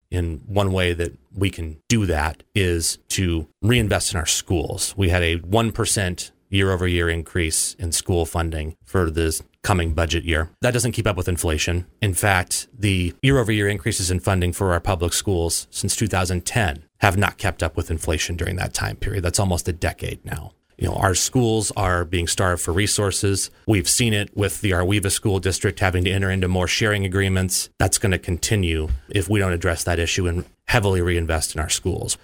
And one way that we can do that is to reinvest in our schools. We had a 1% year-over-year increase in school funding for this coming budget year. That doesn't keep up with inflation. In fact, the year-over-year increases in funding for our public schools since 2010 have not kept up with inflation during that time period. That's almost a decade now. Our schools are being starved for resources. We've seen it with the Arweva School District having to enter into more sharing agreements. That's going to continue if we don't address that issue and heavily reinvest in our schools.